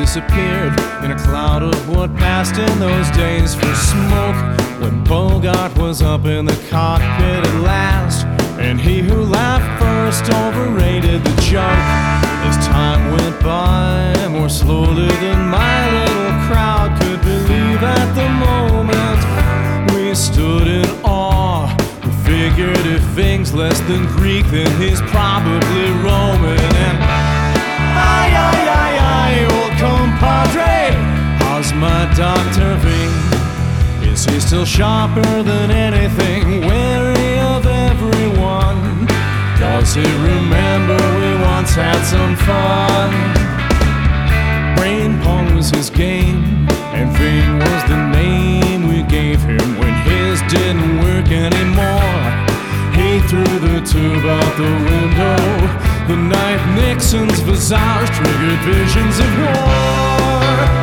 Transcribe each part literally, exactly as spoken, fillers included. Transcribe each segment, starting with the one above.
disappeared in a cloud of what passed in those days for smoke. When Bogart was up in the cockpit at last, and he who laughed first overrated the joke. As time went by more slowly than my little crowd could believe at the moment, we stood in awe. We figured if things less than Greek, then he's probably Roman. And aye, aye, aye, aye, old compadre, how's my Doctor V? Is he still sharper than anything, wary of everyone? Does he remember we once had some fun? Brain pong was his game, and Ving was the name we gave him when his didn't work anymore. He threw the tube out the window. The night Nixon's visage triggered visions of war.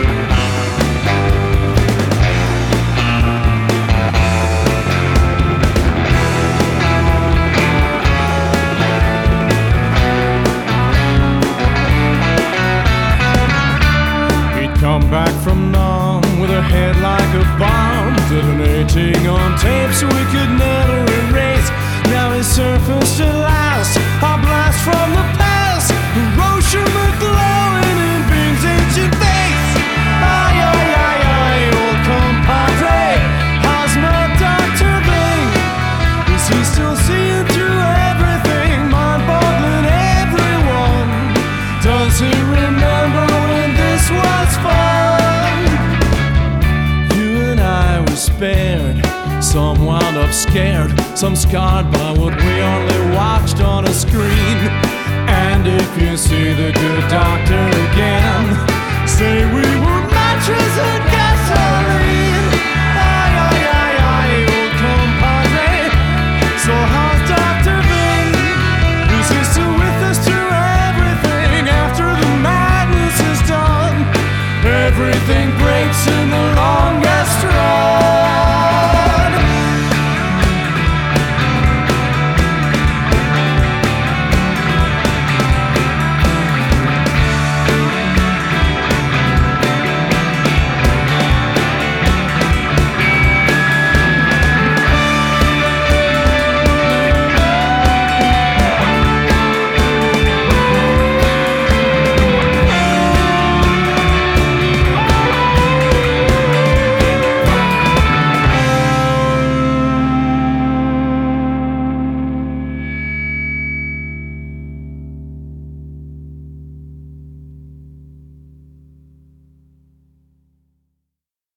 Come back from Nam with a head like a bomb, detonating on tapes we could never erase. Now he's surfaced at last, a blast from the past, Hiroshima glowing in Bing's ancient face. Aye, aye, aye, aye, old compadre, how's my Doctor Bing? Is he still seeing through everything, mind-boggling everyone? Does he remember when this was fun? You and I were spared, some wound up scared, some scarred by what we only watched on a screen. And if you see the good doctor again,